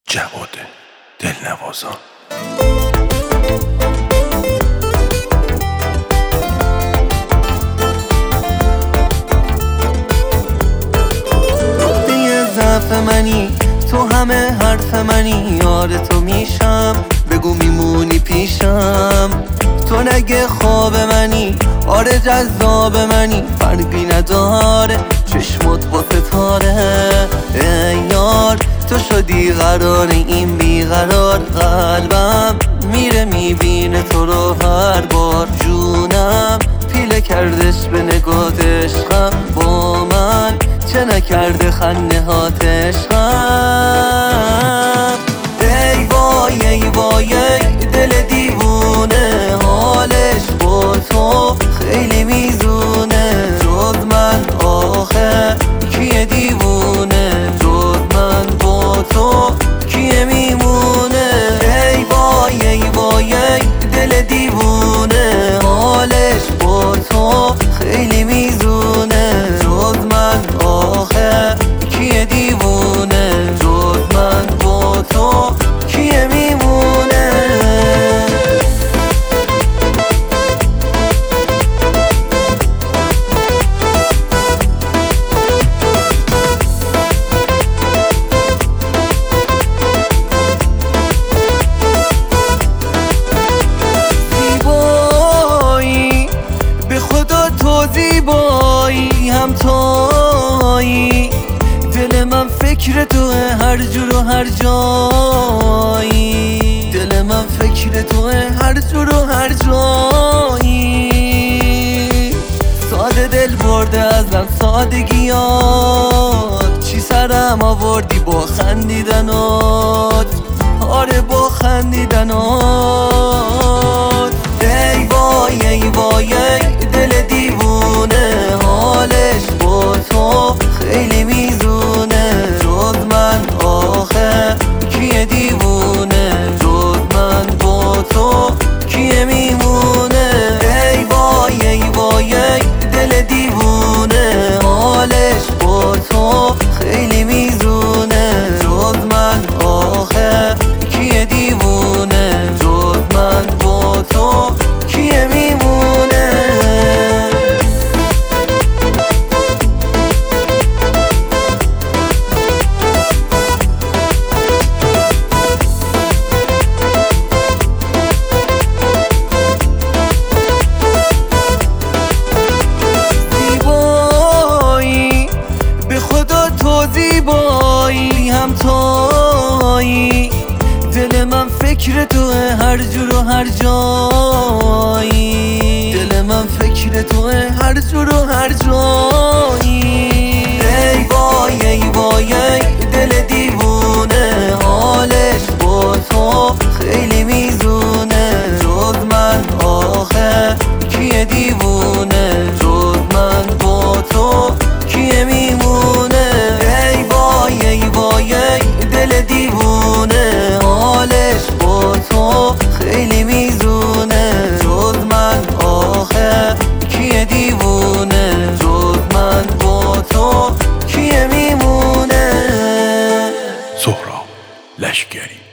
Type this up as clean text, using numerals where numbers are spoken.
جواد دلنوازان. نقطه ضعف منی، تو همه حرف منی، یار تو میشم، بگو میمونی پیشم. تو نگه خواب منی، آره جذاب منی، فرقی نداره چشمت با ستاره. ای یار تو شدی قرار این بیقرار، قلبم میره میبینه تو رو هر بار. جونم پیله کردش به نگات عشقم، با من چه نکرده خنده هات عشقم. ای وای ای وای ای دل دیوونه، حالش با تو خیلی میزونه. جز من آخه کیه دیوونه، جز من با تو کیه میمونه. ای وای ای وای ای دل دیوونه، حالش با تو خیلی میزونه. جز من آخه کیه دیوونه، جز من با تو کیه میمونه. زیبایی به خدا تو زیبایی، هم تویی دل من فکر توه هر جور و هر جایی. دل من فکر توه هر جور و هر جایی. ساده دل برده ازم سادگیات، چی سرم آوردی با خندیدنات، آره با خندیدنات. ای وای ای وای ای دل دیوونه، حالش با تو خیلی میزونه. جز من آخه کیه دیوونه، جز من با تو کیه میمونه. ای وای ای وای ای دل دیوونه، حالش با تو خیلی میزونه. جز من آخه کیه دیوونه، جز من با تو کیه میمونه. زیبایی به خدا تو زیبایی، هم تویی دل من فکر توه هر جور و هر جایی. دل من فکر توه هر جور و هر جایی. ای وای ای وای ای دل دیوونه، حالش با تو خیلی میزونه. جز من آخه کیه دیوونه، جز من با تو کیه میمونه. ای وای ای وای ای دل دیوونه، حالش با تو خیلی میزونه. جز من آخه کیه دیوونه، جز من با تو کیه میمونه. سهراب لشکری.